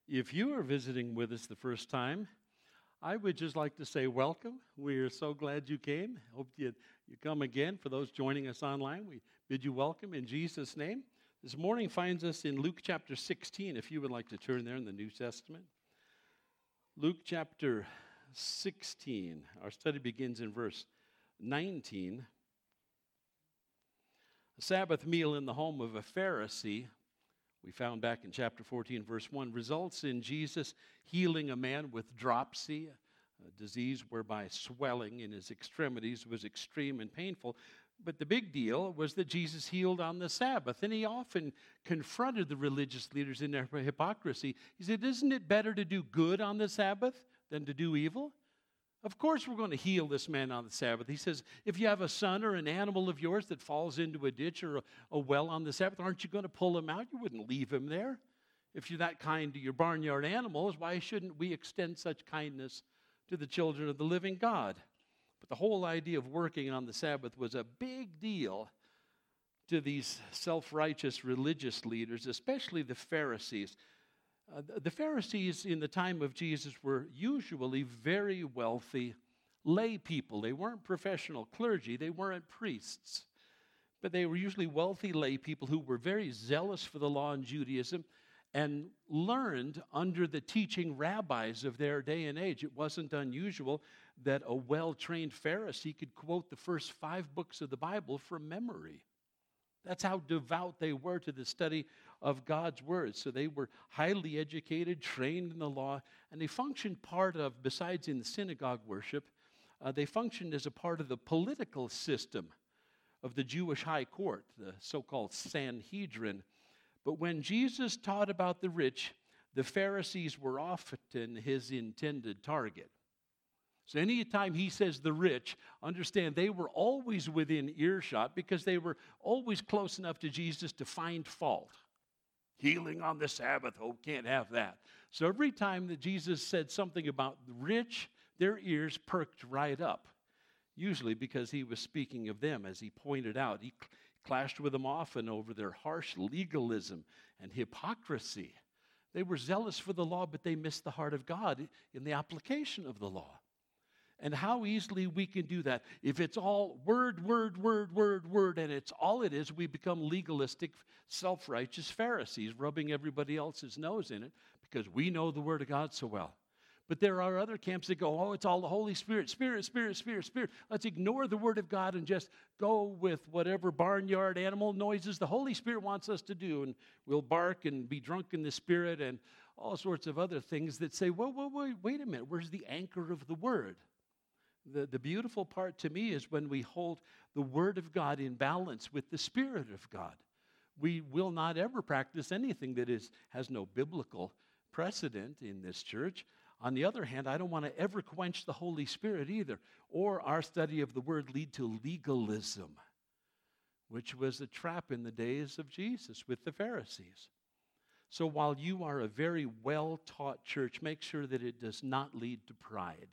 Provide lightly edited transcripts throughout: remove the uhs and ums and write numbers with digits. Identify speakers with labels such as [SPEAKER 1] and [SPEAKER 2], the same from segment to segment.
[SPEAKER 1] If you are visiting with us the first time, I would just like to say welcome. We're so glad you came. Hope you come again. For those joining us online, we bid you welcome in Jesus' name. This morning finds us in Luke chapter 16, if you would like to turn there in the New Testament. Luke chapter 16. Our study begins in verse 19. A Sabbath meal in the home of a Pharisee, we found back in chapter 14, verse 1, results in Jesus healing a man with dropsy, a disease whereby swelling in his extremities was extreme and painful. But the big deal was that Jesus healed on the Sabbath, and he often confronted the religious leaders in their hypocrisy. He said, "Isn't it better to do good on the Sabbath than to do evil? Of course we're going to heal this man on the Sabbath." He says, if you have a son or an animal of yours that falls into a ditch or a well on the Sabbath, aren't you going to pull him out? You wouldn't leave him there. If you're that kind to your barnyard animals, why shouldn't we extend such kindness to the children of the living God? But the whole idea of working on the Sabbath was a big deal to these self-righteous religious leaders, especially the Pharisees. The Pharisees in the time of Jesus were usually very wealthy lay people. They weren't professional clergy. They weren't priests. But they were usually wealthy lay people who were very zealous for the law in Judaism and learned under the teaching rabbis of their day and age. It wasn't unusual that a well-trained Pharisee could quote the first 5 books of the Bible from memory. That's how devout they were to the study of God's Word. So they were highly educated, trained in the law, and they functioned besides in the synagogue worship, they functioned as a part of the political system of the Jewish high court, the so-called Sanhedrin. But when Jesus taught about the rich, the Pharisees were often his intended target. So anytime he says the rich, understand they were always within earshot because they were always close enough to Jesus to find fault. Healing on the Sabbath, oh, can't have that. So every time that Jesus said something about the rich, their ears perked right up, usually because he was speaking of them, as he pointed out. He clashed with them often over their harsh legalism and hypocrisy. They were zealous for the law, but they missed the heart of God in the application of the law. And how easily we can do that. If it's all word, and it's all it is, we become legalistic, self-righteous Pharisees, rubbing everybody else's nose in it because we know the Word of God so well. But there are other camps that go, oh, it's all the Holy Spirit, Spirit. Let's ignore the Word of God and just go with whatever barnyard animal noises the Holy Spirit wants us to do. And we'll bark and be drunk in the Spirit and all sorts of other things that say, wait a minute, where's the anchor of the Word? The beautiful part to me is when we hold the Word of God in balance with the Spirit of God. We will not ever practice anything that has no biblical precedent in this church. On the other hand, I don't want to ever quench the Holy Spirit either, or our study of the Word lead to legalism, which was a trap in the days of Jesus with the Pharisees. So while you are a very well-taught church, make sure that it does not lead to pride.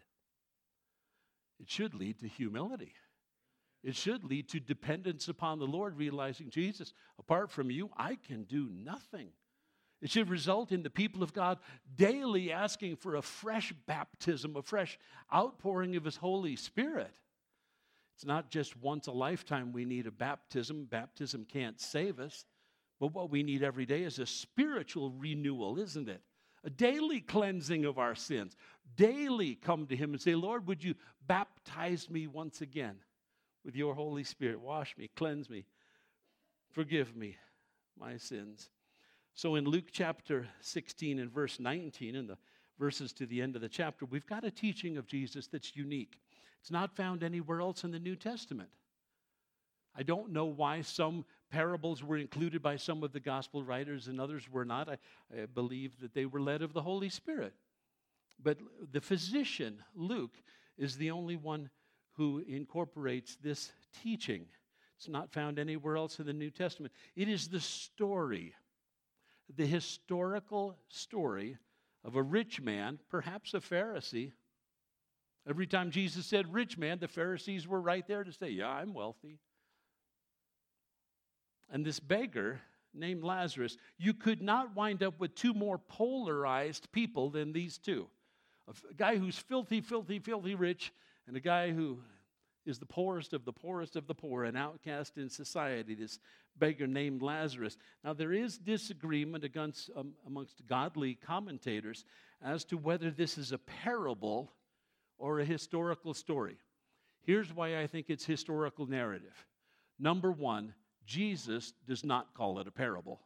[SPEAKER 1] It should lead to humility. It should lead to dependence upon the Lord, realizing, Jesus, apart from you, I can do nothing. It should result in the people of God daily asking for a fresh baptism, a fresh outpouring of His Holy Spirit. It's not just once a lifetime we need a baptism. Baptism can't save us. But what we need every day is a spiritual renewal, isn't it? A daily cleansing of our sins. Daily come to Him and say, Lord, would you baptize me once again with your Holy Spirit? Wash me, cleanse me, forgive me my sins. So in Luke chapter 16 and verse 19, and the verses to the end of the chapter, we've got a teaching of Jesus that's unique. It's not found anywhere else in the New Testament. I don't know why some parables were included by some of the gospel writers and others were not. I believe that they were led of the Holy Spirit. But the physician, Luke, is the only one who incorporates this teaching. It's not found anywhere else in the New Testament. It is the story, the historical story of a rich man, perhaps a Pharisee. Every time Jesus said rich man, the Pharisees were right there to say, yeah, I'm wealthy. And this beggar named Lazarus. You could not wind up with two more polarized people than these two. A guy who's filthy, filthy, filthy rich, and a guy who is the poorest of the poorest of the poor, an outcast in society, this beggar named Lazarus. Now, there is disagreement amongst godly commentators as to whether this is a parable or a historical story. Here's why I think it's historical narrative. Number one, Jesus does not call it a parable.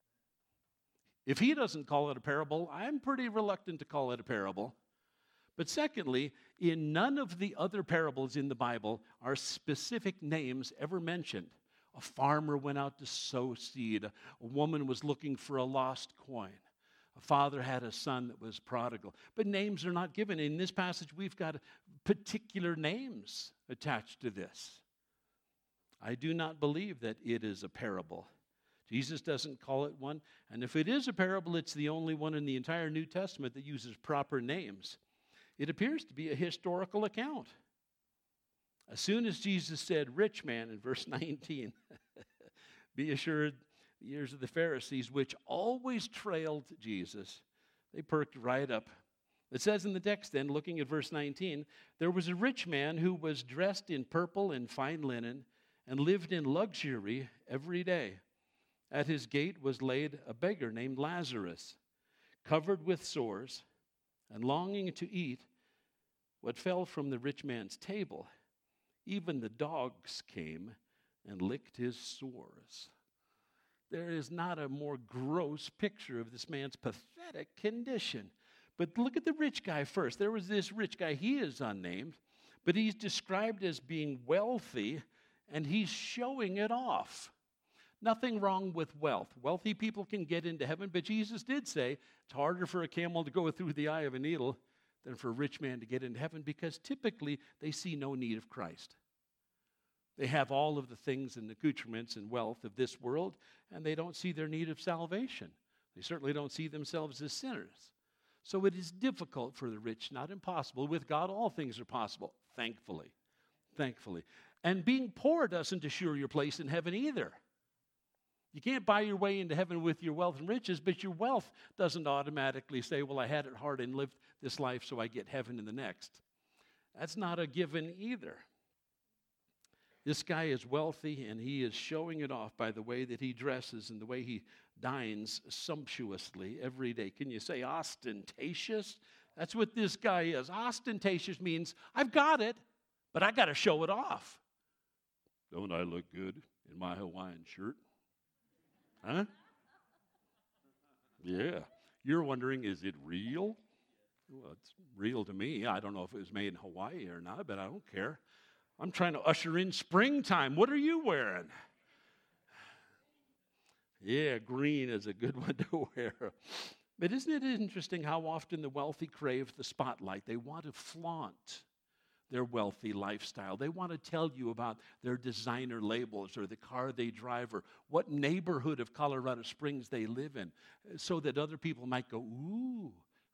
[SPEAKER 1] If he doesn't call it a parable, I'm pretty reluctant to call it a parable. But secondly, in none of the other parables in the Bible are specific names ever mentioned. A farmer went out to sow seed. A woman was looking for a lost coin. A father had a son that was prodigal. But names are not given. In this passage, we've got particular names attached to this. I do not believe that it is a parable. Jesus doesn't call it one. And if it is a parable, it's the only one in the entire New Testament that uses proper names. It appears to be a historical account. As soon as Jesus said, rich man, in verse 19, be assured, the ears of the Pharisees, which always trailed Jesus, they perked right up. It says in the text then, looking at verse 19, there was a rich man who was dressed in purple and fine linen and lived in luxury every day. At his gate was laid a beggar named Lazarus, covered with sores, and longing to eat what fell from the rich man's table. Even the dogs came and licked his sores. There is not a more gross picture of this man's pathetic condition. But look at the rich guy first. There was this rich guy. He is unnamed, but he's described as being wealthy, and he's showing it off. Nothing wrong with wealth. Wealthy people can get into heaven, but Jesus did say it's harder for a camel to go through the eye of a needle than for a rich man to get into heaven, because typically they see no need of Christ. They have all of the things and accoutrements and wealth of this world, and they don't see their need of salvation. They certainly don't see themselves as sinners. So it is difficult for the rich, not impossible. With God, all things are possible, thankfully. Thankfully. And being poor doesn't assure your place in heaven either. You can't buy your way into heaven with your wealth and riches, but your wealth doesn't automatically say, well, I had it hard and lived this life so I get heaven in the next. That's not a given either. This guy is wealthy, and he is showing it off by the way that he dresses and the way he dines sumptuously every day. Can you say ostentatious? That's what this guy is. Ostentatious means I've got it, but I got to show it off. Don't I look good in my Hawaiian shirt? Huh? Yeah. You're wondering, is it real? Well, it's real to me. I don't know if it was made in Hawaii or not, but I don't care. I'm trying to usher in springtime. What are you wearing? Yeah, green is a good one to wear. But isn't it interesting how often the wealthy crave the spotlight? They want to flaunt their wealthy lifestyle. They want to tell you about their designer labels or the car they drive or what neighborhood of Colorado Springs they live in, so that other people might go, ooh,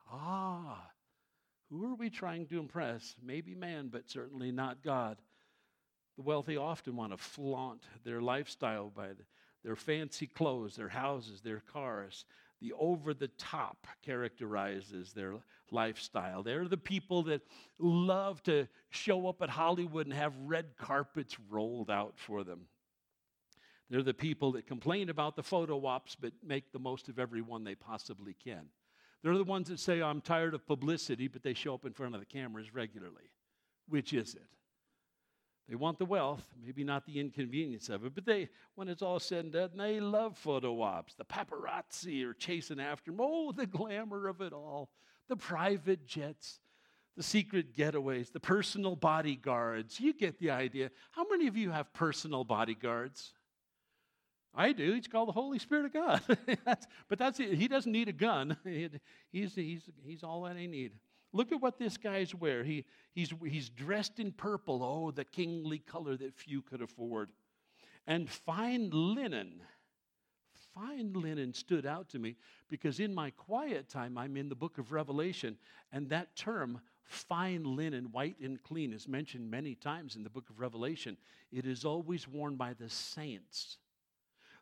[SPEAKER 1] who are we trying to impress? Maybe man, but certainly not God. The wealthy often want to flaunt their lifestyle by their fancy clothes, their houses, their cars. The over-the-top characterizes their lifestyle. They're the people that love to show up at Hollywood and have red carpets rolled out for them. They're the people that complain about the photo ops but make the most of every one they possibly can. They're the ones that say, I'm tired of publicity, but they show up in front of the cameras regularly. Which is it? They want the wealth, maybe not the inconvenience of it, but when it's all said and done, they love photo ops. The paparazzi are chasing after them. Oh, the glamour of it all. The private jets, the secret getaways, the personal bodyguards. You get the idea. How many of you have personal bodyguards? I do. It's called the Holy Spirit of God. But that's it. He doesn't need a gun. He's all that I need. Look at what this guy's wear. He's dressed in purple. Oh, the kingly color that few could afford. And fine linen. Fine linen stood out to me because in my quiet time, I'm in the book of Revelation, and that term, fine linen, white and clean, is mentioned many times in the book of Revelation. It is always worn by the saints.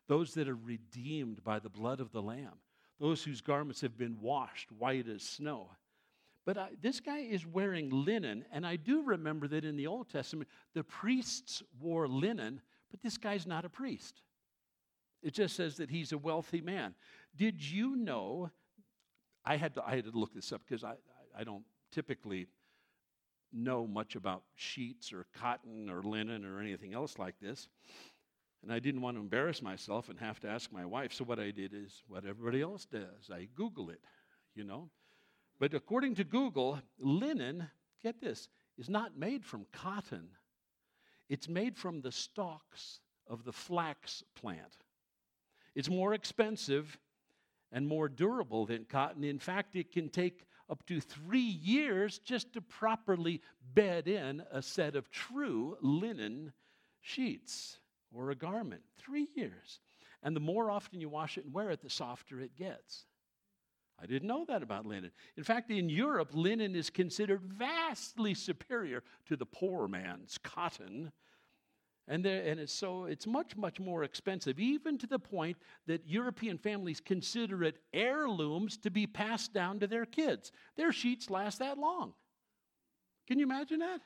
[SPEAKER 1] those that are redeemed by the blood of the Lamb, those whose garments have been washed white as snow. But this guy is wearing linen, and I do remember that in the Old Testament, the priests wore linen, but this guy's not a priest. It just says that he's a wealthy man. Did you know, I had to look this up because I don't typically know much about sheets or cotton or linen or anything else like this. And I didn't want to embarrass myself and have to ask my wife. So what I did is what everybody else does. I Google it, you know. But according to Google, linen, get this, is not made from cotton. It's made from the stalks of the flax plant. It's more expensive and more durable than cotton. In fact, it can take up to 3 years just to properly bed in a set of true linen sheets or a garment. 3 years. And the more often you wash it and wear it, the softer it gets. I didn't know that about linen. In fact, in Europe, linen is considered vastly superior to the poor man's cotton. And it's much, much more expensive, even to the point that European families consider it heirlooms to be passed down to their kids. Their sheets last that long. Can you imagine that?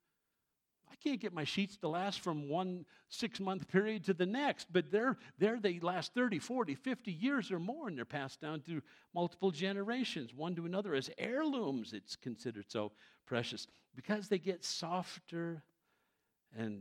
[SPEAKER 1] I can't get my sheets to last from one 6-month period to the next, but they last 30, 40, 50 years or more, and they're passed down through multiple generations, one to another. As heirlooms, it's considered so precious because they get softer and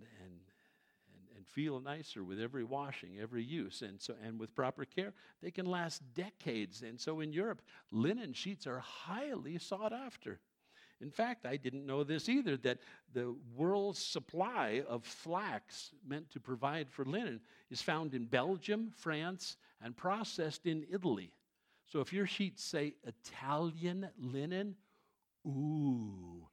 [SPEAKER 1] feel nicer with every washing, every use. And with proper care, they can last decades. And so in Europe, linen sheets are highly sought after. In fact, I didn't know this either, that the world's supply of flax meant to provide for linen is found in Belgium, France, and processed in Italy. So if your sheets say Italian linen, ooh,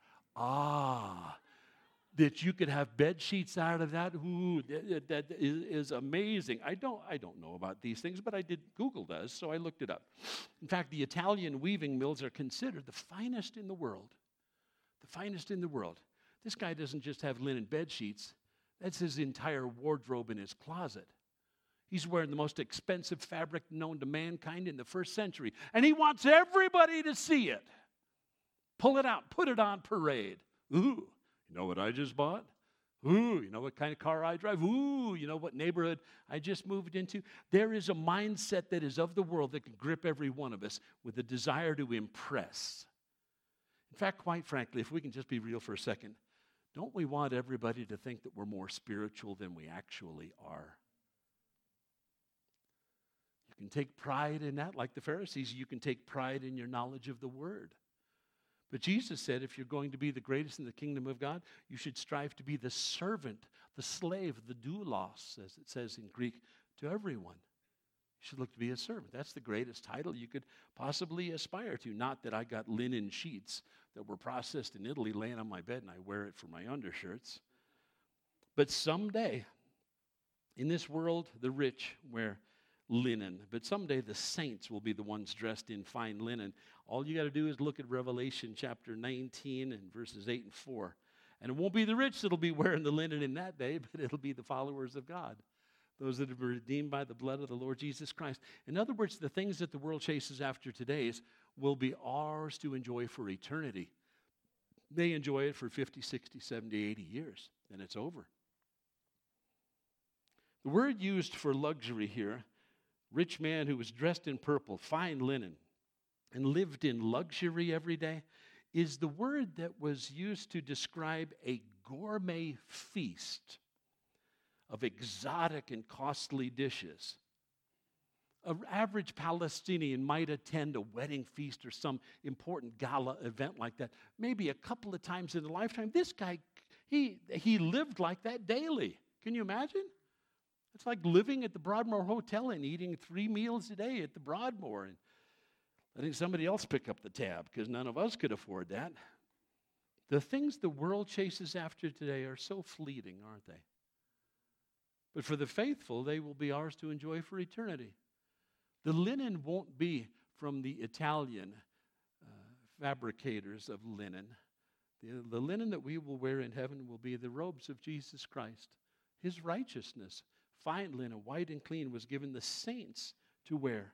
[SPEAKER 1] that you could have bed sheets out of that. Ooh, that is amazing. I don't know about these things, but Google does, so I looked it up. In fact, the Italian weaving mills are considered the finest in the world. The finest in the world. This guy doesn't just have linen bed sheets. That's his entire wardrobe in his closet. He's wearing the most expensive fabric known to mankind in the first century, and he wants everybody to see it. Pull it out, put it on parade. Ooh. You know what I just bought? Ooh, you know what kind of car I drive? Ooh, you know what neighborhood I just moved into? There is a mindset that is of the world that can grip every one of us with a desire to impress. In fact, quite frankly, if we can just be real for a second, don't we want everybody to think that we're more spiritual than we actually are? You can take pride in that, like the Pharisees. You can take pride in your knowledge of the Word. But Jesus said if you're going to be the greatest in the kingdom of God, you should strive to be the servant, the slave, the doulos, as it says in Greek, to everyone. You should look to be a servant. That's the greatest title you could possibly aspire to. Not that I got linen sheets that were processed in Italy laying on my bed and I wear it for my undershirts. But someday, in this world, the rich wear linen. But someday the saints will be the ones dressed in fine linen. All you got to do is look at Revelation chapter 19 and verses 8 and 4. And it won't be the rich that'll be wearing the linen in that day, but it'll be the followers of God. Those that have been redeemed by the blood of the Lord Jesus Christ. In other words, the things that the world chases after today will be ours to enjoy for eternity. They enjoy it for 50, 60, 70, 80 years, then it's over. The word used for luxury here, rich man who was dressed in purple, fine linen, and lived in luxury every day, is the word that was used to describe a gourmet feast of exotic and costly dishes. An average Palestinian might attend a wedding feast or some important gala event like that, maybe a couple of times in a lifetime. This guy, he lived like that daily. Can you imagine? It's like living at the Broadmoor Hotel and eating 3 meals a day at the Broadmoor and letting somebody else pick up the tab because none of us could afford that. The things the world chases after today are so fleeting, aren't they? But for the faithful, they will be ours to enjoy for eternity. The linen won't be from the Italian fabricators of linen. The linen that we will wear in heaven will be the robes of Jesus Christ, his righteousness, fine linen, white and clean, was given the saints to wear.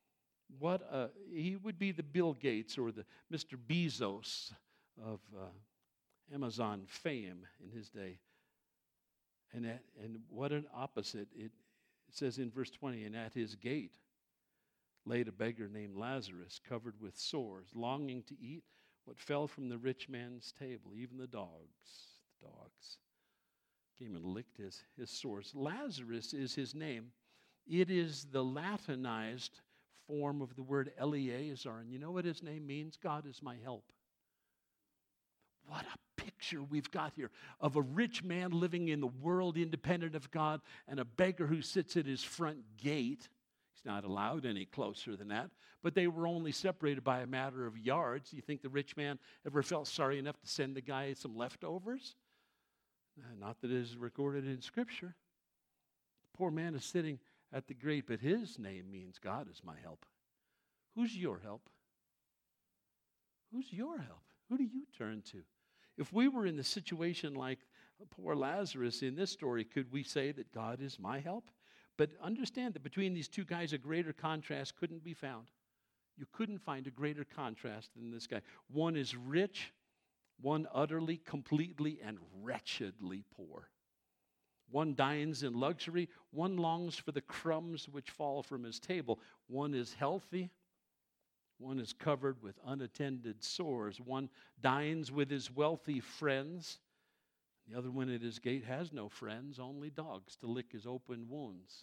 [SPEAKER 1] He would be the Bill Gates or the Mr. Bezos of Amazon fame in his day. And what an opposite. It says in verse 20, and at his gate laid a beggar named Lazarus, covered with sores, longing to eat what fell from the rich man's table. Even the dogs came and licked his sores. Lazarus is his name. It is the Latinized form of the word Eleazar. And you know what his name means? God is my help. What a picture we've got here of a rich man living in the world independent of God and a beggar who sits at his front gate. He's not allowed any closer than that. But they were only separated by a matter of yards. You think the rich man ever felt sorry enough to send the guy some leftovers? Not that it is recorded in Scripture. The poor man is sitting at the gate, but his name means God is my help. Who's your help? Who's your help? Who do you turn to? If we were in the situation like poor Lazarus in this story, could we say that God is my help? But understand that between these two guys, a greater contrast couldn't be found. You couldn't find a greater contrast than this guy. One is rich, one utterly, completely, and wretchedly poor. One dines in luxury, one longs for the crumbs which fall from his table. One is healthy, one is covered with unattended sores. One dines with his wealthy friends. The other one at his gate has no friends, only dogs to lick his open wounds.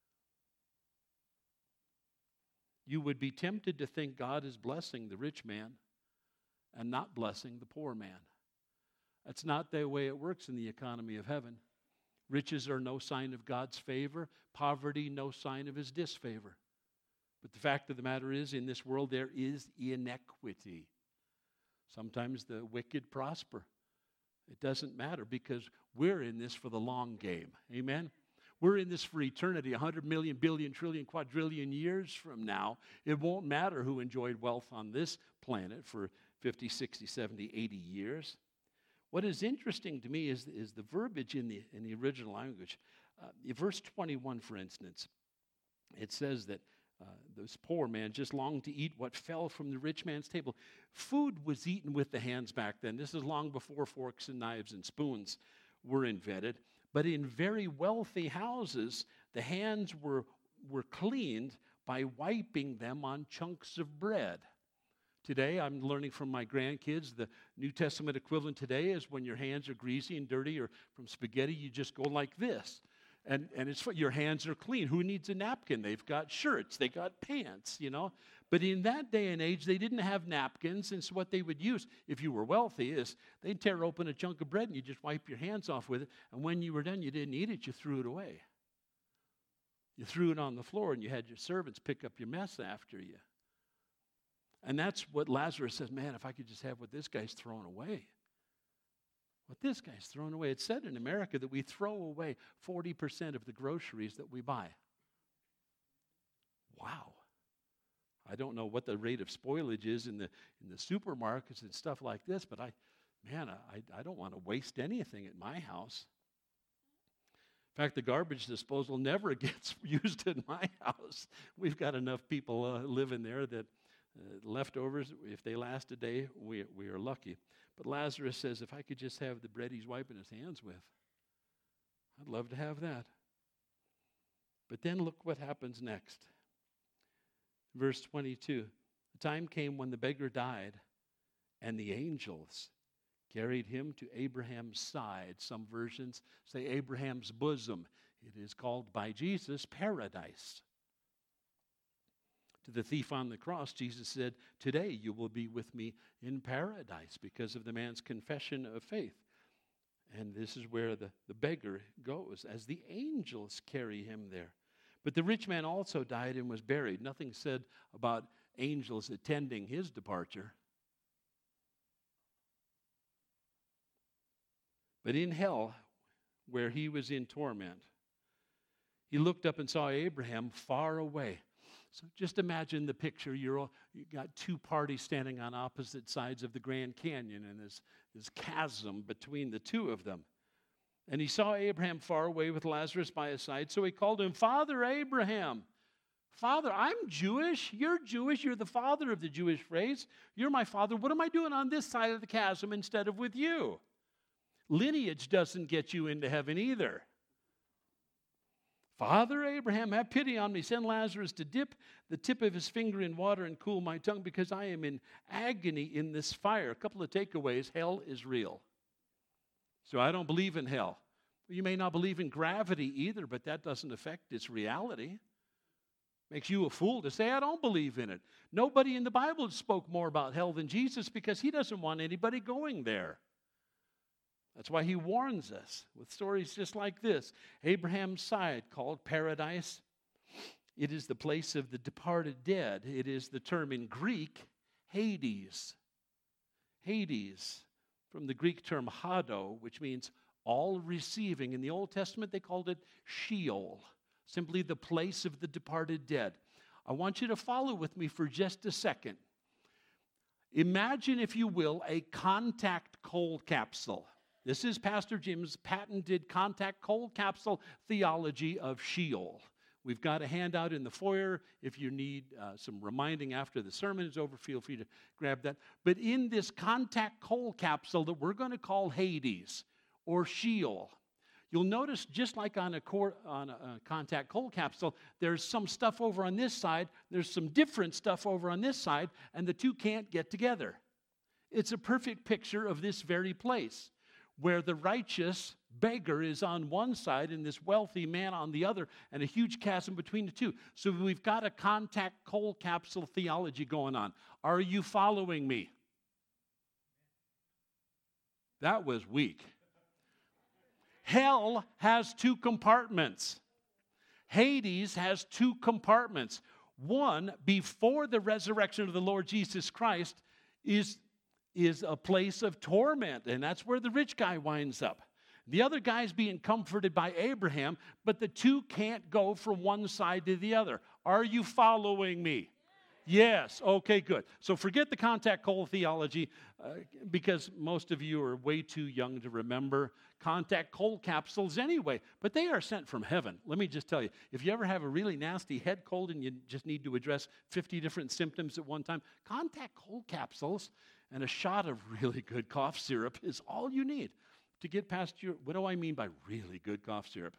[SPEAKER 1] You would be tempted to think God is blessing the rich man and not blessing the poor man. That's not the way it works in the economy of heaven. Riches are no sign of God's favor. Poverty, no sign of his disfavor. But the fact of the matter is, in this world there is inequity. Sometimes the wicked prosper. It doesn't matter because we're in this for the long game. Amen? We're in this for eternity, 100 million, billion, trillion, quadrillion years from now. It won't matter who enjoyed wealth on this planet for 50, 60, 70, 80 years. What is interesting to me is the verbiage in the original language. Verse 21, for instance, it says that this poor man just longed to eat what fell from the rich man's table. Food was eaten with the hands back then. This is long before forks and knives and spoons were invented. But in very wealthy houses, the hands were cleaned by wiping them on chunks of bread. Today, I'm learning from my grandkids, the New Testament equivalent today is when your hands are greasy and dirty or from spaghetti, you just go like this. And it's your hands are clean. Who needs a napkin? They've got shirts. They got pants, you know. But in that day and age, they didn't have napkins. And so what they would use, if you were wealthy, is they'd tear open a chunk of bread and you just wipe your hands off with it. And when you were done, you didn't eat it. You threw it away. You threw it on the floor and you had your servants pick up your mess after you. And that's what Lazarus says, man, if I could just have what this guy's throwing away. What this guy's thrown away. It's said in America that we throw away 40% of the groceries that we buy. Wow. I don't know what the rate of spoilage is in the supermarkets and stuff like this, but I don't want to waste anything at my house. In fact, the garbage disposal never gets used in my house. We've got enough people living there that leftovers, if they last a day, we are lucky. But Lazarus says, if I could just have the bread he's wiping his hands with, I'd love to have that. But then look what happens next. Verse 22, the time came when the beggar died, and the angels carried him to Abraham's side. Some versions say Abraham's bosom. It is called by Jesus paradise. To the thief on the cross, Jesus said, today you will be with me in paradise because of the man's confession of faith. And this is where the beggar goes, as the angels carry him there. But the rich man also died and was buried. Nothing said about angels attending his departure. But in hell, where he was in torment, he looked up and saw Abraham far away. So just imagine the picture. You got two parties standing on opposite sides of the Grand Canyon, and there's this chasm between the two of them. And he saw Abraham far away with Lazarus by his side, so he called him, Father Abraham. Father, I'm Jewish. You're Jewish. You're the father of the Jewish race. You're my father. What am I doing on this side of the chasm instead of with you? Lineage doesn't get you into heaven either. Father Abraham, have pity on me. Send Lazarus to dip the tip of his finger in water and cool my tongue, because I am in agony in this fire. A couple of takeaways. Hell is real. So I don't believe in hell. You may not believe in gravity either, but that doesn't affect its reality. Makes you a fool to say, I don't believe in it. Nobody in the Bible spoke more about hell than Jesus, because he doesn't want anybody going there. That's why he warns us with stories just like this. Abraham's side, called paradise, it is the place of the departed dead. It is the term in Greek, Hades. Hades, from the Greek term hado, which means all receiving. In the Old Testament, they called it Sheol, simply the place of the departed dead. I want you to follow with me for just a second. Imagine, if you will, a contact cold capsule. This is Pastor Jim's patented contact cold capsule theology of Sheol. We've got a handout in the foyer. If you need some reminding after the sermon is over, feel free to grab that. But in this contact cold capsule that we're going to call Hades or Sheol, you'll notice, just like on a contact cold capsule, there's some stuff over on this side, there's some different stuff over on this side, and the two can't get together. It's a perfect picture of this very place, where the righteous beggar is on one side and this wealthy man on the other, and a huge chasm between the two. So we've got a contact cold capsule theology going on. Are you following me? That was weak. Hell has two compartments. Hades has two compartments. One, before the resurrection of the Lord Jesus Christ, is a place of torment, and that's where the rich guy winds up. The other guy's being comforted by Abraham, but the two can't go from one side to the other. Are you following me? Yes. Okay, good. So forget the contact cold theology, because most of you are way too young to remember contact cold capsules anyway, but they are sent from heaven. Let me just tell you, if you ever have a really nasty head cold and you just need to address 50 different symptoms at one time, contact cold capsules and a shot of really good cough syrup is all you need to get past your... What do I mean by really good cough syrup?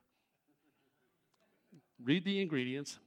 [SPEAKER 1] Read the ingredients.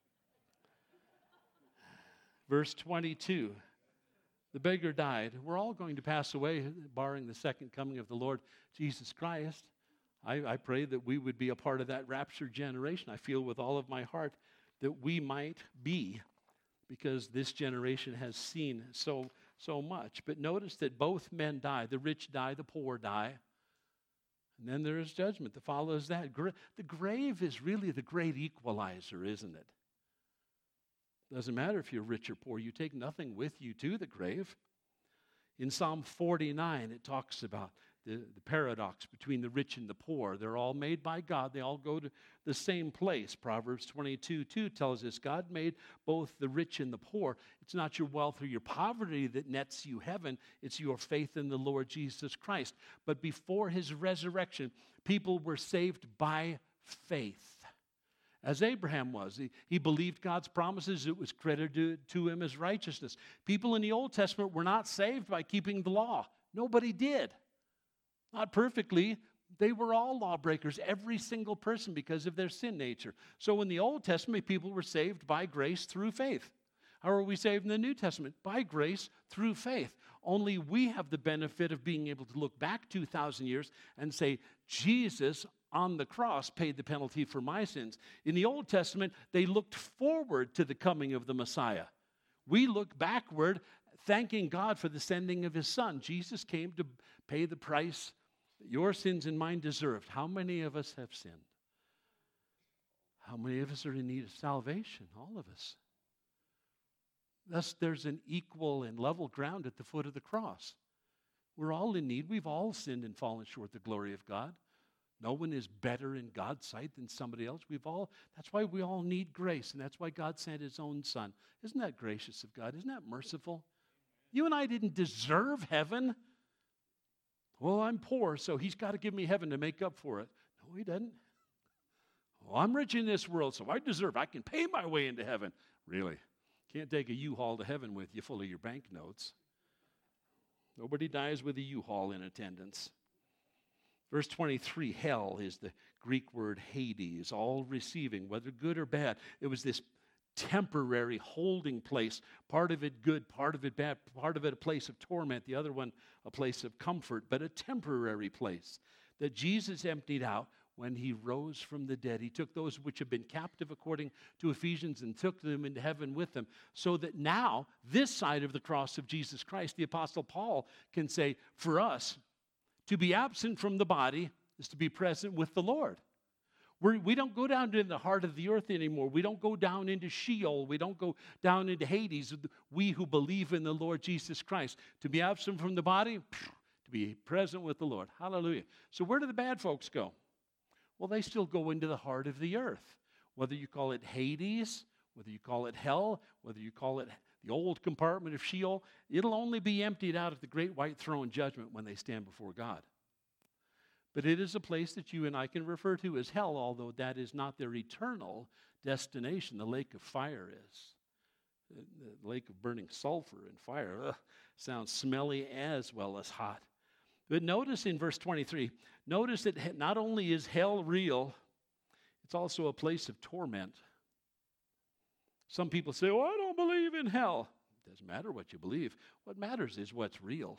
[SPEAKER 1] Verse 22, the beggar died. We're all going to pass away, barring the second coming of the Lord Jesus Christ. I pray that we would be a part of that raptured generation. I feel with all of my heart that we might be, because this generation has seen so much. But notice that both men die. The rich die, the poor die. And then there is judgment that follows that. The grave is really the great equalizer, isn't it? Doesn't matter if you're rich or poor. You take nothing with you to the grave. In Psalm 49, it talks about the paradox between the rich and the poor. They're all made by God. They all go to the same place. Proverbs 22:2 tells us God made both the rich and the poor. It's not your wealth or your poverty that nets you heaven. It's your faith in the Lord Jesus Christ. But before his resurrection, people were saved by faith. As Abraham was. He believed God's promises. It was credited to him as righteousness. People in the Old Testament were not saved by keeping the law. Nobody did. Not perfectly. They were all lawbreakers, every single person, because of their sin nature. So in the Old Testament, people were saved by grace through faith. How are we saved in the New Testament? By grace through faith. Only we have the benefit of being able to look back 2,000 years and say, Jesus on the cross paid the penalty for my sins. In the Old Testament, they looked forward to the coming of the Messiah. We look backward, thanking God for the sending of his Son. Jesus came to pay the price that your sins and mine deserved. How many of us have sinned? How many of us are in need of salvation? All of us. Thus, there's an equal and level ground at the foot of the cross. We're all in need. We've all sinned and fallen short of the glory of God. No one is better in God's sight than somebody else. That's why we all need grace, and that's why God sent his own Son. Isn't that gracious of God? Isn't that merciful? You and I didn't deserve heaven. Well, I'm poor, so he's got to give me heaven to make up for it. No, he doesn't. Well, I'm rich in this world, so I can pay my way into heaven. Really? Can't take a U-Haul to heaven with you full of your banknotes. Nobody dies with a U-Haul in attendance. Verse 23, hell is the Greek word Hades, all receiving, whether good or bad. It was this temporary holding place, part of it good, part of it bad, part of it a place of torment, the other one a place of comfort, but a temporary place that Jesus emptied out when he rose from the dead. He took those which have been captive according to Ephesians and took them into heaven with him, so that now, this side of the cross of Jesus Christ, the Apostle Paul can say, for us, to be absent from the body is to be present with the Lord. We don't go down to the heart of the earth anymore. We don't go down into Sheol. We don't go down into Hades. We who believe in the Lord Jesus Christ. To be absent from the body, to be present with the Lord. Hallelujah. So where do the bad folks go? Well, they still go into the heart of the earth. Whether you call it Hades, whether you call it hell, whether you call it the old compartment of Sheol, it'll only be emptied out at the great white throne judgment when they stand before God. But it is a place that you and I can refer to as hell, although that is not their eternal destination. The lake of fire is. The lake of burning sulfur and fire. Sounds smelly as well as hot. But notice in verse 23, notice that not only is hell real, it's also a place of torment. Some people say, I don't believe in hell. It doesn't matter what you believe. What matters is what's real.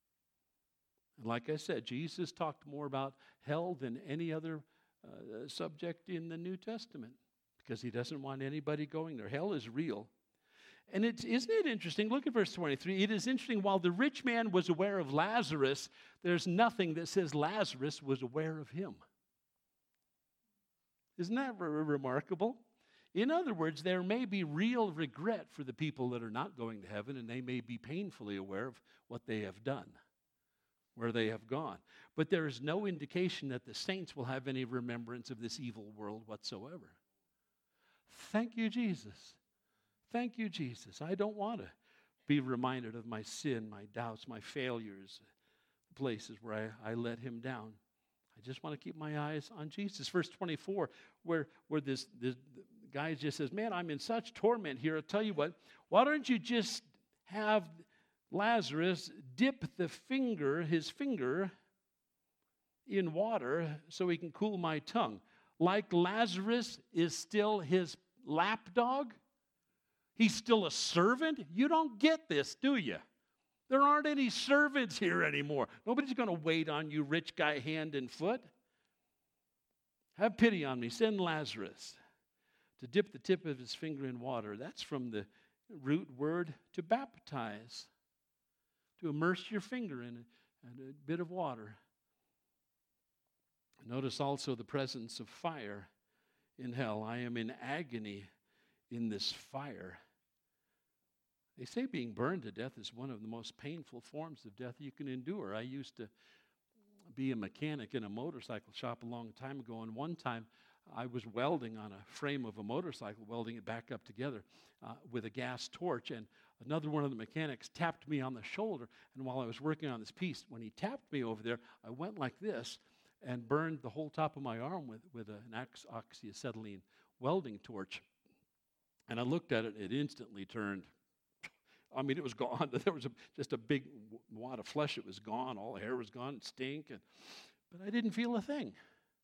[SPEAKER 1] And like I said, Jesus talked more about hell than any other subject in the New Testament because he doesn't want anybody going there. Hell is real. And isn't it interesting? Look at verse 23. It is interesting, while the rich man was aware of Lazarus, there's nothing that says Lazarus was aware of him. Isn't that remarkable? In other words, there may be real regret for the people that are not going to heaven, and they may be painfully aware of what they have done, where they have gone. But there is no indication that the saints will have any remembrance of this evil world whatsoever. Thank you, Jesus. Thank you, Jesus. I don't want to be reminded of my sin, my doubts, my failures, places where I let him down. I just want to keep my eyes on Jesus. Verse 24, where this guy just says, man, I'm in such torment here. I'll tell you what, why don't you just have Lazarus dip his finger in water so he can cool my tongue? Like Lazarus is still his lapdog? He's still a servant? You don't get this, do you? There aren't any servants here anymore. Nobody's going to wait on you, rich guy, hand and foot. Have pity on me. Send Lazarus to dip the tip of his finger in water. That's from the root word to baptize, to immerse your finger in a bit of water. Notice also the presence of fire in hell. I am in agony in this fire. They say being burned to death is one of the most painful forms of death you can endure. I used to be a mechanic in a motorcycle shop a long time ago, and one time I was welding on a frame of a motorcycle, welding it back up together with a gas torch, and another one of the mechanics tapped me on the shoulder, and while I was working on this piece, when he tapped me over there, I went like this and burned the whole top of my arm with an oxyacetylene welding torch. And I looked at it, it instantly turned. I mean, it was gone. There was just a big wad of flesh. It was gone. All the hair was gone. It stank. But I didn't feel a thing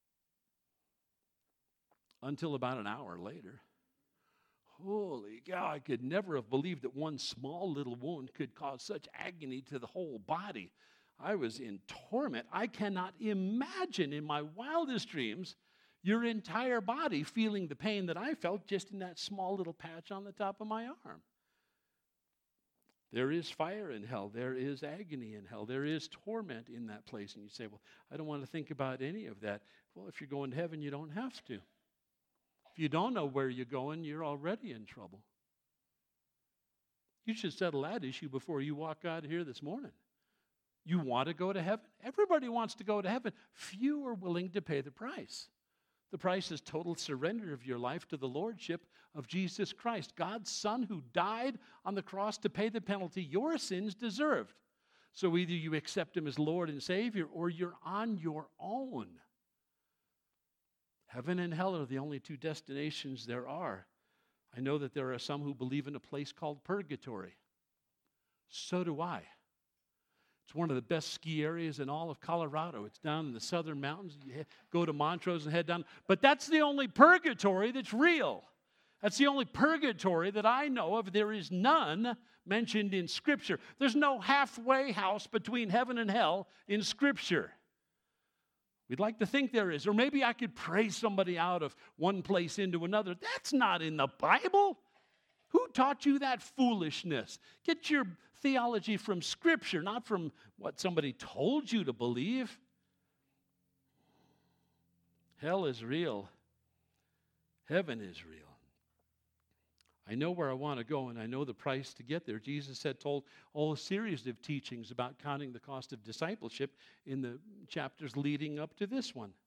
[SPEAKER 1] until about an hour later. Holy cow, I could never have believed that one small little wound could cause such agony to the whole body. I was in torment. I cannot imagine in my wildest dreams your entire body feeling the pain that I felt just in that small little patch on the top of my arm. There is fire in hell. There is agony in hell. There is torment in that place. And you say, well, I don't want to think about any of that. Well, if you're going to heaven, you don't have to. If you don't know where you're going, you're already in trouble. You should settle that issue before you walk out of here this morning. You want to go to heaven? Everybody wants to go to heaven. Few are willing to pay the price. The price is total surrender of your life to the lordship of Jesus Christ, God's Son who died on the cross to pay the penalty your sins deserved. So either you accept him as Lord and Savior or you're on your own. Heaven and hell are the only two destinations there are. I know that there are some who believe in a place called purgatory. So do I. It's one of the best ski areas in all of Colorado. It's down in the southern mountains. You go to Montrose and head down. But that's the only purgatory that's real. That's the only purgatory that I know of. There is none mentioned in Scripture. There's no halfway house between heaven and hell in Scripture. We'd like to think there is. Or maybe I could pray somebody out of one place into another. That's not in the Bible. Who taught you that foolishness? Get your theology from Scripture, not from what somebody told you to believe. Hell is real. Heaven is real. I know where I want to go, and I know the price to get there. Jesus had told all a series of teachings about counting the cost of discipleship in the chapters leading up to this one.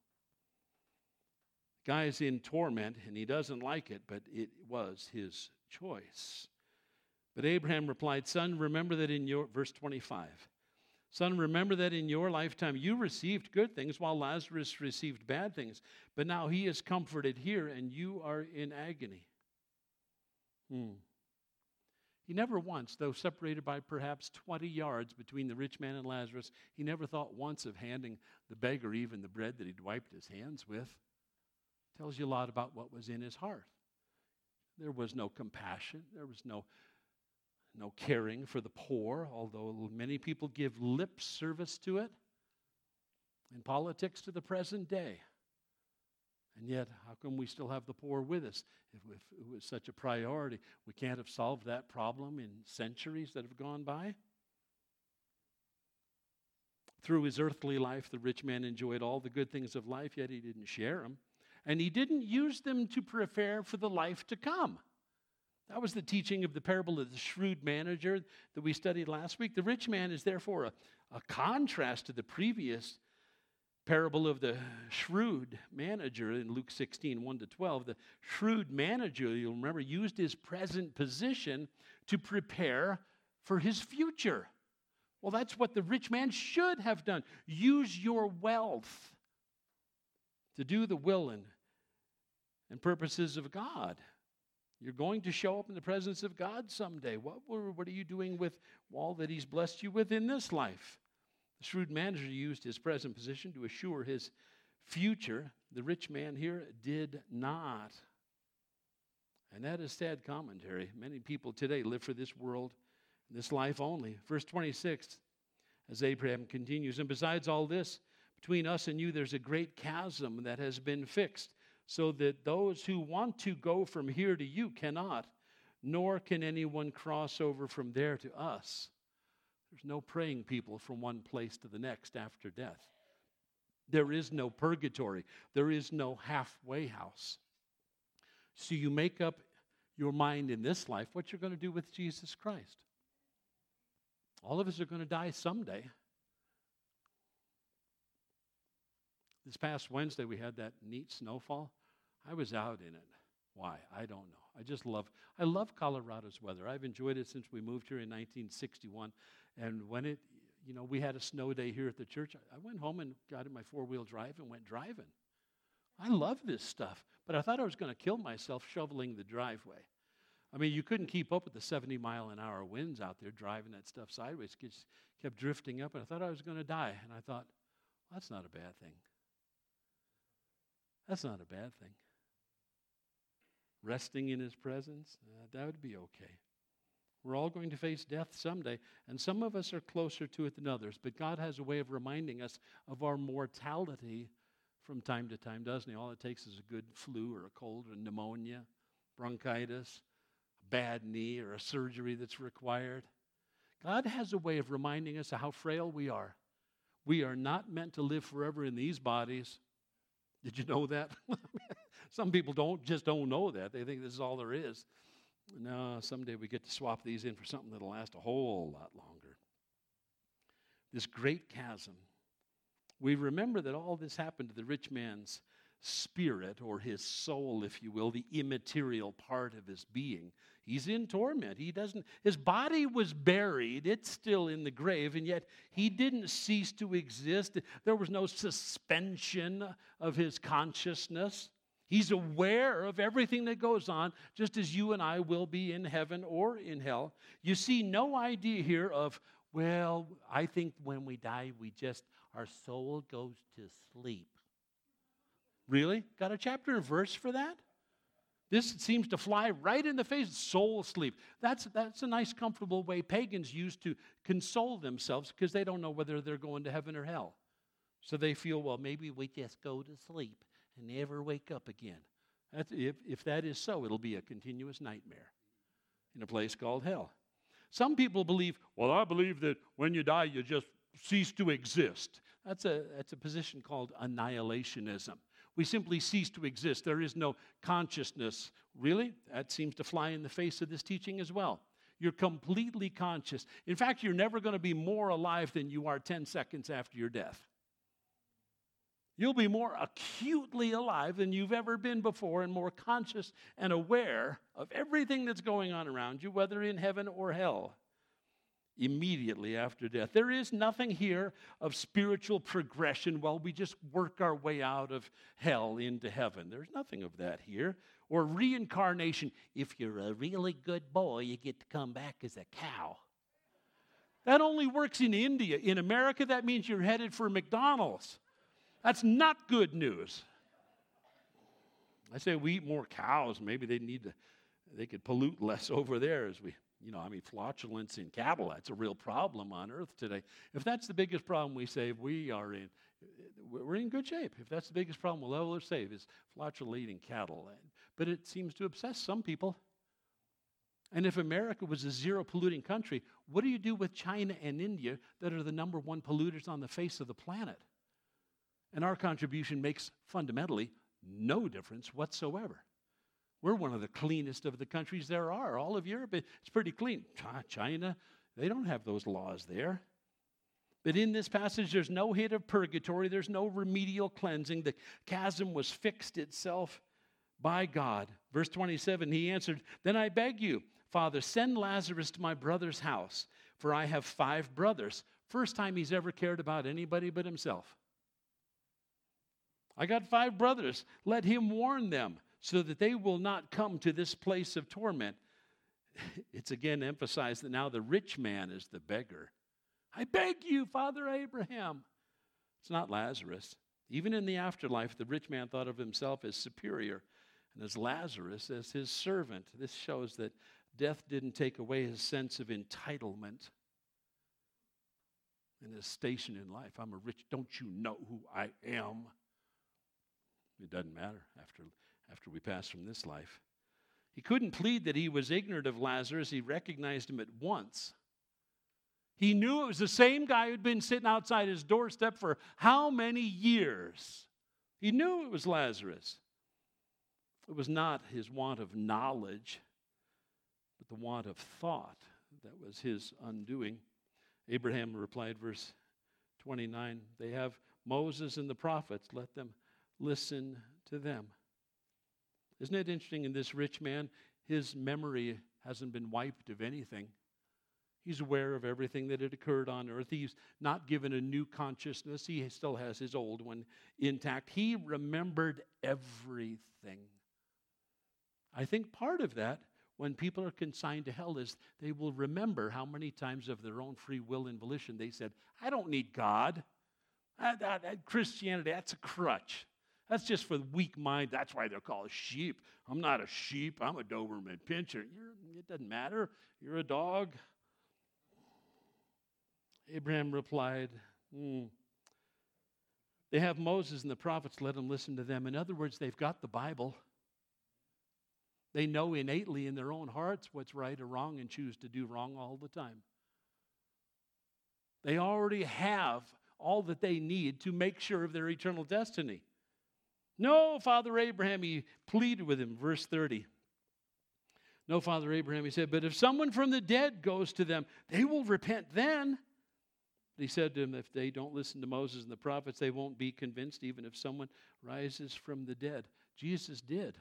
[SPEAKER 1] Guy's in torment, and he doesn't like it, but it was his choice. But Abraham replied, Son, remember that in your, verse 25, Son, remember that in your lifetime you received good things while Lazarus received bad things. But now he is comforted here, and you are in agony. He never once, though separated by perhaps 20 yards between the rich man and Lazarus, he never thought once of handing the beggar even the bread that he'd wiped his hands with. Tells you a lot about what was in his heart. There was no compassion. There was no caring for the poor, although many people give lip service to it in politics to the present day. And yet, how come we still have the poor with us? If it was such a priority, we can't have solved that problem in centuries that have gone by. Through his earthly life, the rich man enjoyed all the good things of life, yet he didn't share them. And he didn't use them to prepare for the life to come. That was the teaching of the parable of the shrewd manager that we studied last week. The rich man is therefore a contrast to the previous parable of the shrewd manager in Luke 16, 1-12. The shrewd manager, you'll remember, used his present position to prepare for his future. Well, that's what the rich man should have done. Use your wealth to do the will and purposes of God. You're going to show up in the presence of God someday. What are you doing with all that he's blessed you with in this life? The shrewd manager used his present position to assure his future. The rich man here did not. And that is sad commentary. Many people today live for this world, this life only. Verse 26, as Abraham continues, and besides all this, between us and you there's a great chasm that has been fixed, so that those who want to go from here to you cannot, nor can anyone cross over from there to us. There's no praying people from one place to the next after death. There is no purgatory. There is no halfway house. So you make up your mind in this life what you're going to do with Jesus Christ. All of us are going to die someday. This past Wednesday we had that neat snowfall. I was out in it. Why? I don't know. I love Colorado's weather. I've enjoyed it since we moved here in 1961. And when we had a snow day here at the church, I went home and got in my four-wheel drive and went driving. I love this stuff, but I thought I was going to kill myself shoveling the driveway. I mean, you couldn't keep up with the 70-mile-an-hour winds out there driving that stuff sideways. It just kept drifting up, and I thought I was going to die. And I thought, well, that's not a bad thing. That's not a bad thing. Resting in his presence, that would be okay. We're all going to face death someday, and some of us are closer to it than others, but God has a way of reminding us of our mortality from time to time, doesn't he? All it takes is a good flu or a cold or pneumonia, bronchitis, a bad knee or a surgery that's required. God has a way of reminding us of how frail we are. We are not meant to live forever in these bodies. Did you know that? Some people don't know that. They think this is all there is. No, someday we get to swap these in for something that'll last a whole lot longer. This great chasm. We remember that all this happened to the rich man's spirit, or his soul, if you will, the immaterial part of his being. He's in torment. His body was buried. It's still in the grave, and yet he didn't cease to exist. There was no suspension of his consciousness. He's aware of everything that goes on, just as you and I will be in heaven or in hell. You see no idea here of, well, I think when we die, our soul goes to sleep. Really? Got a chapter and verse for that? This seems to fly right in the face. Soul sleep. That's a nice, comfortable way pagans use to console themselves because they don't know whether they're going to heaven or hell. So they feel, well, maybe we just go to sleep and never wake up again. If that is so, it'll be a continuous nightmare in a place called hell. Some people believe, well, I believe that when you die, you just cease to exist. That's a position called annihilationism. We simply cease to exist. There is no consciousness. Really? That seems to fly in the face of this teaching as well. You're completely conscious. In fact, you're never going to be more alive than you are 10 seconds after your death. You'll be more acutely alive than you've ever been before, and more conscious and aware of everything that's going on around you, whether in heaven or hell, immediately after death. There is nothing here of spiritual progression while we just work our way out of hell into heaven. There's nothing of that here. Or reincarnation. If you're a really good boy, you get to come back as a cow. That only works in India. In America, that means you're headed for McDonald's. That's not good news. I say we eat more cows. Maybe they could pollute less over there as we, flatulence in cattle. That's a real problem on earth today. If that's the biggest problem we save, we're in good shape. If that's the biggest problem we'll ever save is flatulating cattle. But it seems to obsess some people. And if America was a zero polluting country, what do you do with China and India that are the number one polluters on the face of the planet? And our contribution makes fundamentally no difference whatsoever. We're one of the cleanest of the countries there are. All of Europe, it's pretty clean. China, they don't have those laws there. But in this passage, there's no hint of purgatory. There's no remedial cleansing. The chasm was fixed itself by God. Verse 27, he answered, "Then I beg you, Father, send Lazarus to my brother's house, for I have 5 brothers." First time he's ever cared about anybody but himself. I got 5 brothers. Let him warn them so that they will not come to this place of torment. It's again emphasized that now the rich man is the beggar. I beg you, Father Abraham. It's not Lazarus. Even in the afterlife, the rich man thought of himself as superior and as Lazarus as his servant. This shows that death didn't take away his sense of entitlement and his station in life. I'm a rich, don't you know who I am? It doesn't matter after we pass from this life. He couldn't plead that he was ignorant of Lazarus. He recognized him at once. He knew it was the same guy who'd been sitting outside his doorstep for how many years? He knew it was Lazarus. It was not his want of knowledge, but the want of thought that was his undoing. Abraham replied, verse 29, they have Moses and the prophets. Let them listen to them. Isn't it interesting in this rich man, his memory hasn't been wiped of anything. He's aware of everything that had occurred on earth. He's not given a new consciousness. He still has his old one intact. He remembered everything. I think part of that, when people are consigned to hell, is they will remember how many times of their own free will and volition they said, I don't need God. Christianity, that's a crutch. That's just for the weak mind. That's why they're called sheep. I'm not a sheep. I'm a Doberman Pinscher. It doesn't matter. You're a dog. Abraham replied, They have Moses and the prophets. Let them listen to them. In other words, they've got the Bible. They know innately in their own hearts what's right or wrong and choose to do wrong all the time. They already have all that they need to make sure of their eternal destiny. No, Father Abraham, he pleaded with him, verse 30. No, Father Abraham, he said, but if someone from the dead goes to them, they will repent then. But he said to them, if they don't listen to Moses and the prophets, they won't be convinced even if someone rises from the dead. Jesus did.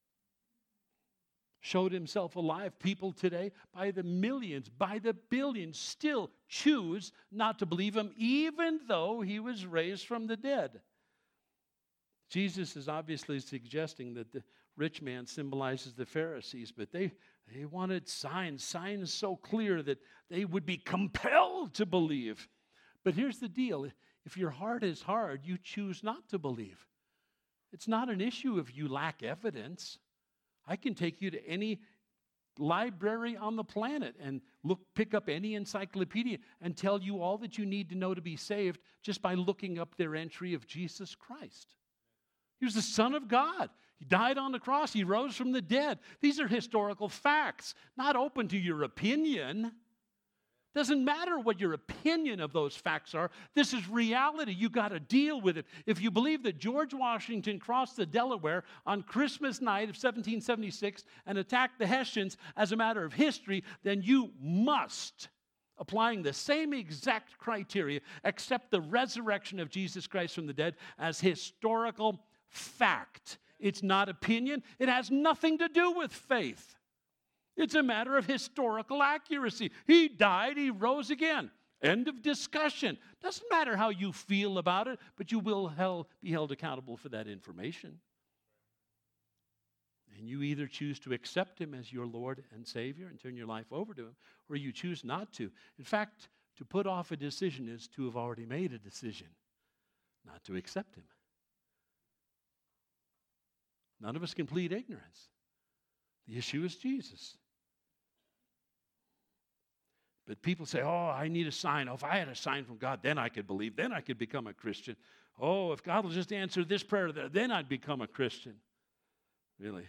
[SPEAKER 1] Showed himself alive. People today, by the millions, by the billions, still choose not to believe him, even though he was raised from the dead. Jesus is obviously suggesting that the rich man symbolizes the Pharisees, but they wanted signs so clear that they would be compelled to believe. But here's the deal. If your heart is hard, you choose not to believe. It's not an issue if you lack evidence. I can take you to any library on the planet and pick up any encyclopedia and tell you all that you need to know to be saved just by looking up their entry of Jesus Christ. He was the Son of God. He died on the cross. He rose from the dead. These are historical facts, not open to your opinion. Doesn't matter what your opinion of those facts are. This is reality. You got to deal with it. If you believe that George Washington crossed the Delaware on Christmas night of 1776 and attacked the Hessians as a matter of history, then you must, applying the same exact criteria, accept the resurrection of Jesus Christ from the dead as historical fact. It's not opinion. It has nothing to do with faith. It's a matter of historical accuracy. He died, he rose again. End of discussion. Doesn't matter how you feel about it, but you will be held accountable for that information. And you either choose to accept him as your Lord and Savior and turn your life over to him, or you choose not to. In fact, to put off a decision is to have already made a decision not to accept him. None of us can plead ignorance. The issue is Jesus. But people say, oh, I need a sign. Oh, if I had a sign from God, then I could believe. Then I could become a Christian. Oh, if God will just answer this prayer, then I'd become a Christian. Really?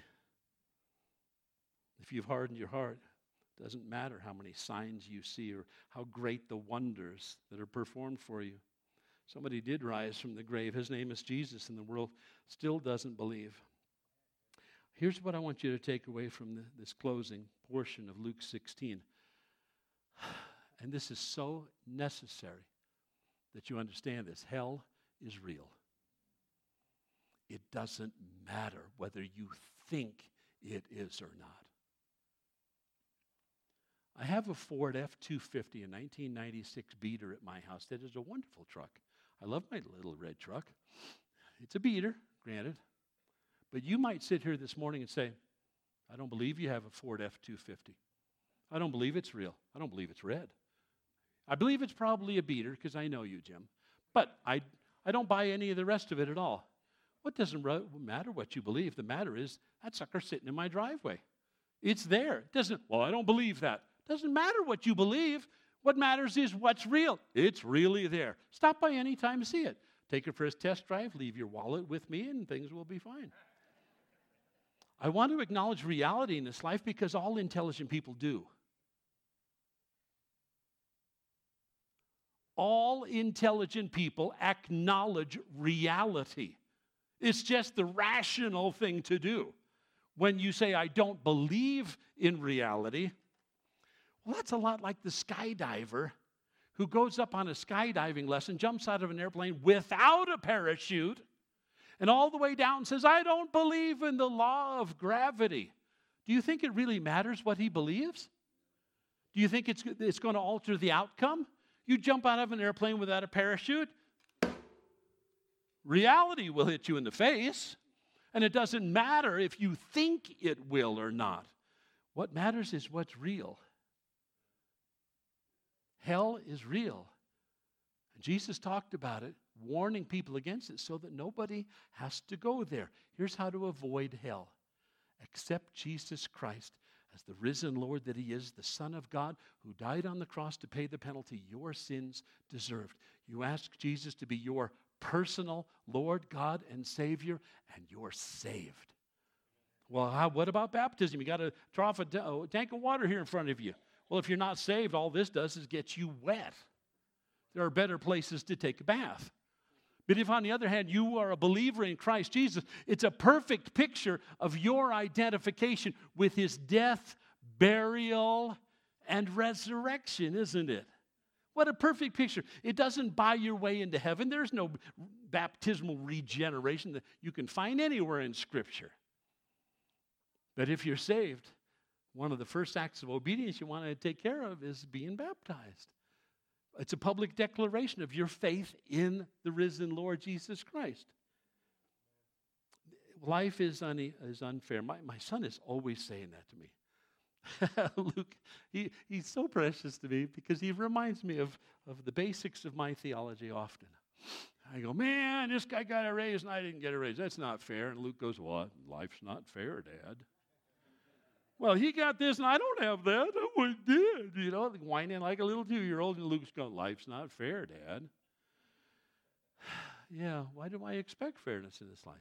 [SPEAKER 1] If you've hardened your heart, it doesn't matter how many signs you see or how great the wonders that are performed for you. Somebody did rise from the grave. His name is Jesus, and the world still doesn't believe. Here's what I want you to take away from this closing portion of Luke 16. And this is so necessary that you understand this. Hell is real. It doesn't matter whether you think it is or not. I have a Ford F-250, a 1996 beater at my house. That is a wonderful truck. I love my little red truck. It's a beater, granted. But you might sit here this morning and say, I don't believe you have a Ford F-250. I don't believe it's real. I don't believe it's red. I believe it's probably a beater because I know you, Jim. But I don't buy any of the rest of it at all. What doesn't matter what you believe? The matter is that sucker's sitting in my driveway. It's there. I don't believe that. Doesn't matter what you believe. What matters is what's real. It's really there. Stop by any time to see it. Take it for a test drive. Leave your wallet with me and things will be fine. I want to acknowledge reality in this life because all intelligent people do. All intelligent people acknowledge reality. It's just the rational thing to do. When you say, I don't believe in reality, well, that's a lot like the skydiver who goes up on a skydiving lesson, jumps out of an airplane without a parachute, and all the way down says, I don't believe in the law of gravity. Do you think it really matters what he believes? Do you think it's going to alter the outcome? You jump out of an airplane without a parachute, reality will hit you in the face, and it doesn't matter if you think it will or not. What matters is what's real. Hell is real. And Jesus talked about it, warning people against it so that nobody has to go there. Here's how to avoid hell. Accept Jesus Christ as the risen Lord that he is, the Son of God who died on the cross to pay the penalty your sins deserved. You ask Jesus to be your personal Lord, God, and Savior, and you're saved. Well, what about baptism? You got to trough a tank of water here in front of you. Well, if you're not saved, all this does is get you wet. There are better places to take a bath. But if, on the other hand, you are a believer in Christ Jesus, it's a perfect picture of your identification with his death, burial, and resurrection, isn't it? What a perfect picture. It doesn't buy your way into heaven. There's no baptismal regeneration that you can find anywhere in Scripture. But if you're saved, one of the first acts of obedience you want to take care of is being baptized. It's a public declaration of your faith in the risen Lord Jesus Christ. Life is unfair. My son is always saying that to me. Luke, he's so precious to me because he reminds me of the basics of my theology often. I go, man, this guy got a raise and I didn't get a raise. That's not fair. And Luke goes, what? Life's not fair, Dad. Well, he got this and I don't have that. I did. You know, whining like a little 2-year-old. And Luke's going, life's not fair, Dad. Yeah, why do I expect fairness in this life?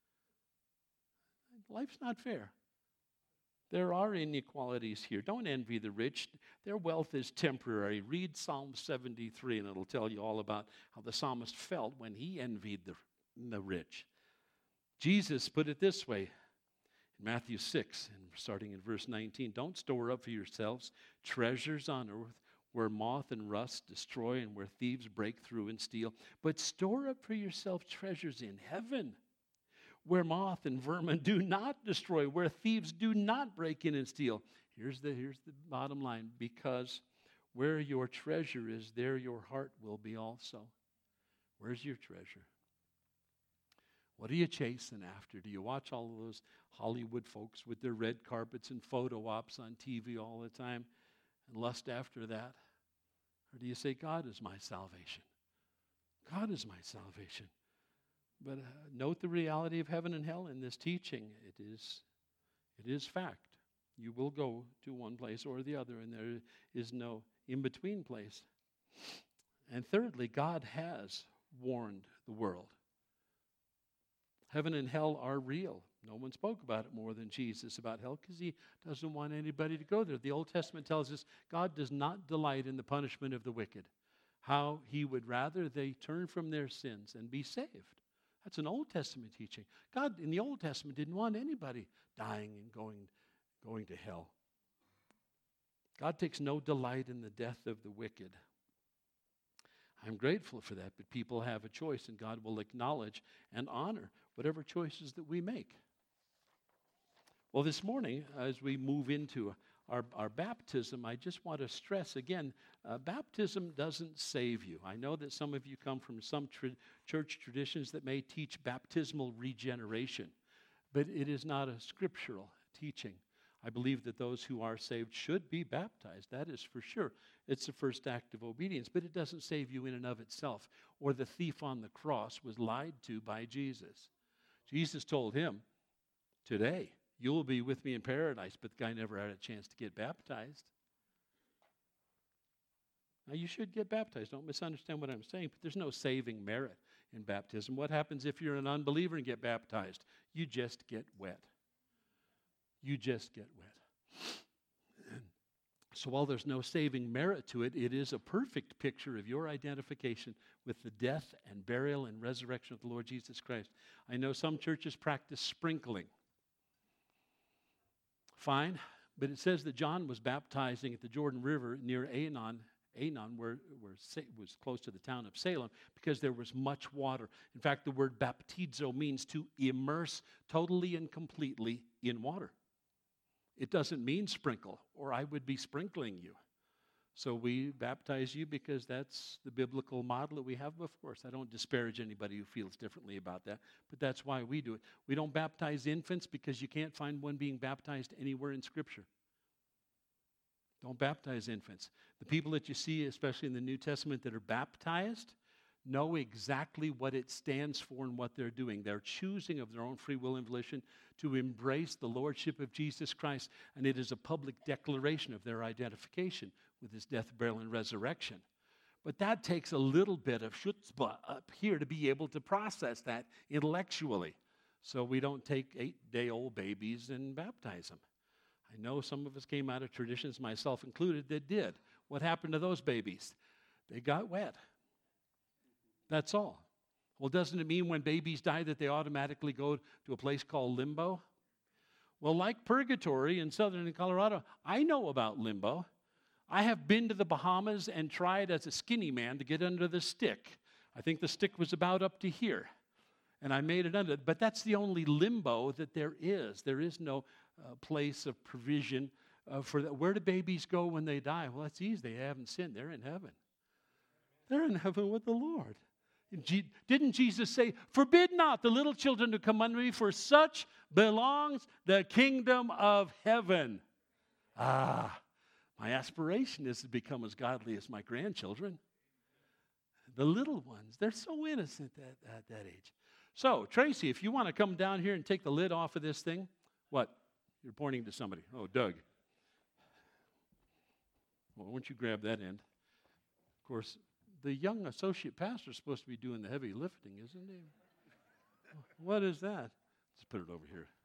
[SPEAKER 1] Life's not fair. There are inequalities here. Don't envy the rich. Their wealth is temporary. Read Psalm 73 and it'll tell you all about how the psalmist felt when he envied the rich. Jesus put it this way in Matthew 6, and starting in verse 19, don't store up for yourselves treasures on earth where moth and rust destroy and where thieves break through and steal, but store up for yourself treasures in heaven, where moth and vermin do not destroy, where thieves do not break in and steal. Here's the bottom line. Because where your treasure is, there your heart will be also. Where's your treasure? What are you chasing after? Do you watch all of those Hollywood folks with their red carpets and photo ops on TV all the time and lust after that? Or do you say, God is my salvation? God is my salvation. But note the reality of heaven and hell in this teaching. It is fact. You will go to one place or the other, and there is no in-between place. And thirdly, God has warned the world. Heaven and hell are real. No one spoke about it more than Jesus about hell because he doesn't want anybody to go there. The Old Testament tells us God does not delight in the punishment of the wicked. How he would rather they turn from their sins and be saved. That's an Old Testament teaching. God in the Old Testament didn't want anybody dying and going to hell. God takes no delight in the death of the wicked. I'm grateful for that, but people have a choice, and God will acknowledge and honor whatever choices that we make. Well, this morning, as we move into our baptism, I just want to stress again, baptism doesn't save you. I know that some of you come from some church traditions that may teach baptismal regeneration, but it is not a scriptural teaching. I believe that those who are saved should be baptized. That is for sure. It's the first act of obedience, but it doesn't save you in and of itself. Or the thief on the cross was lied to by Jesus. Jesus told him, today, you will be with me in paradise, but the guy never had a chance to get baptized. Now, you should get baptized. Don't misunderstand what I'm saying, but there's no saving merit in baptism. What happens if you're an unbeliever and get baptized? You just get wet. You just get wet. So while there's no saving merit to it, it is a perfect picture of your identification with the death and burial and resurrection of the Lord Jesus Christ. I know some churches practice sprinkling. Fine, but it says that John was baptizing at the Jordan River near Aenon, where was close to the town of Salem, because there was much water. In fact, the word baptizo means to immerse totally and completely in water. It doesn't mean sprinkle, or I would be sprinkling you. So we baptize you because that's the biblical model that we have before us. I don't disparage anybody who feels differently about that, but that's why we do it. We don't baptize infants because you can't find one being baptized anywhere in Scripture. Don't baptize infants. The people that you see, especially in the New Testament, that are baptized, know exactly what it stands for and what they're doing. They're choosing of their own free will and volition to embrace the lordship of Jesus Christ, and it is a public declaration of their identification with his death, burial, and resurrection. But that takes a little bit of chutzpah up here to be able to process that intellectually. So we don't take 8-day-old babies and baptize them. I know some of us came out of traditions, myself included, that did. What happened to those babies? They got wet. That's all. Well, doesn't it mean when babies die that they automatically go to a place called limbo? Well, like purgatory in southern Colorado, I know about limbo. I have been to the Bahamas and tried as a skinny man to get under the stick. I think the stick was about up to here. And I made it under, but that's the only limbo that there is. There is no place of provision for that. Where do babies go when they die? Well, that's easy. They haven't sinned. They're in heaven. They're in heaven with the Lord. Didn't Jesus say, "Forbid not the little children to come unto me, for such belongs the kingdom of heaven"? My aspiration is to become as godly as my grandchildren. The little ones, they're so innocent at that age. So, Tracy, if you want to come down here and take the lid off of this thing, what? You're pointing to somebody. Oh, Doug. Well, why don't you grab that end? Of course, the young associate pastor is supposed to be doing the heavy lifting, isn't he? What is that? Let's put it over here.